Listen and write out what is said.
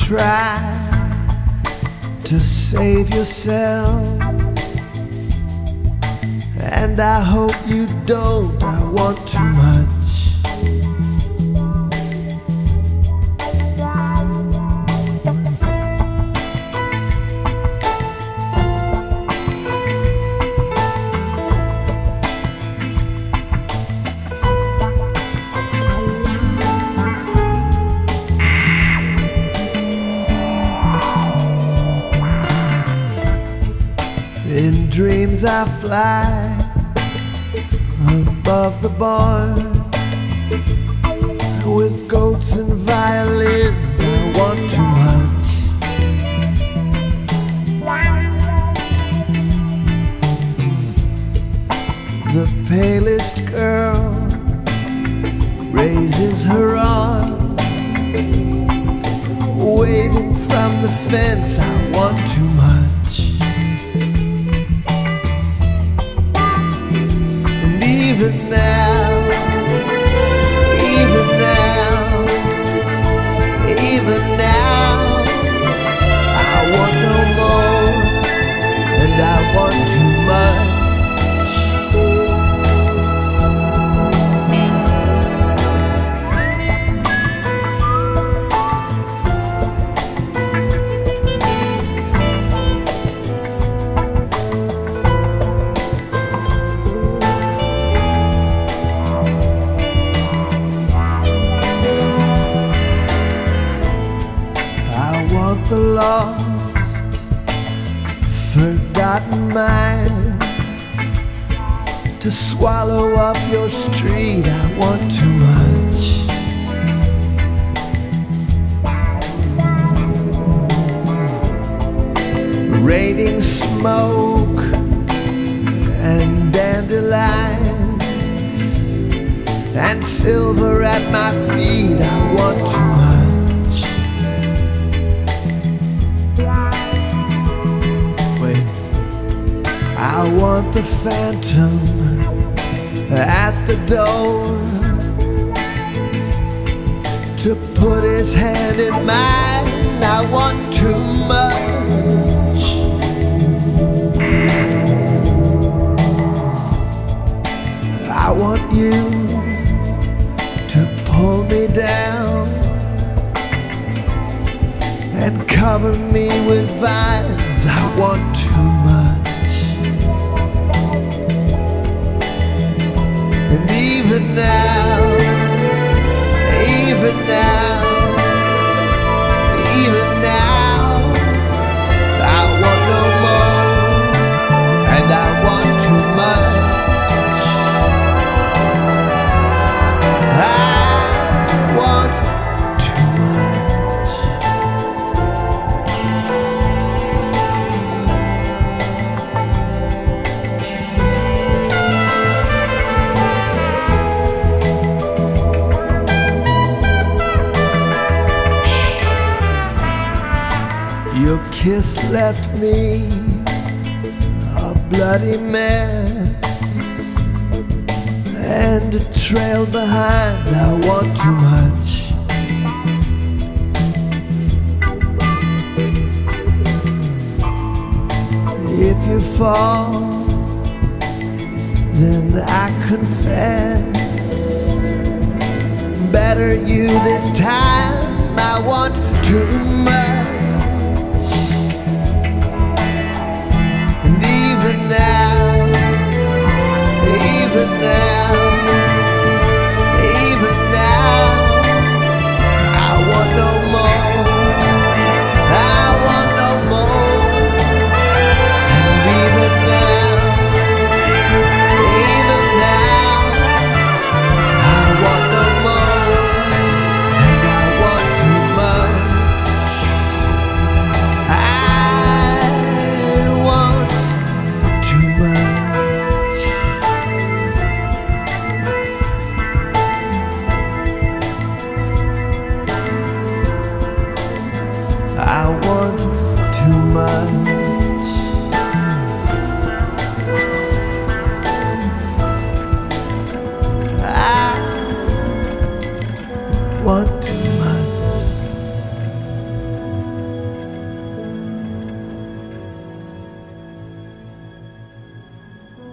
try to save yourself, and I hope you don't. I want too much. In dreams I fly above the barn with goats and violins. I want too much. The palest girl raises her arm, waving from the fence. I want too much. Even now, even now, even now, I want no more, and I want too much. The lost, forgotten mind to swallow up your street. I want too much. Raining smoke and dandelions and silver at my feet. I want too much. I want the phantom at the door to put his hand in mine. I want too much. I want you to pull me down and cover me with vines. I want too much. And even now, even now, even now, I want no more, and I want too much. I want too much. Your kiss left me a bloody mess and a trail behind. I want too much. If you fall, then I confess. Better you this time. I want too much. Even now, even now, even now, I want no more, I want no more. And even now, I want no more, and I want too much. I want too much. I want too much. I want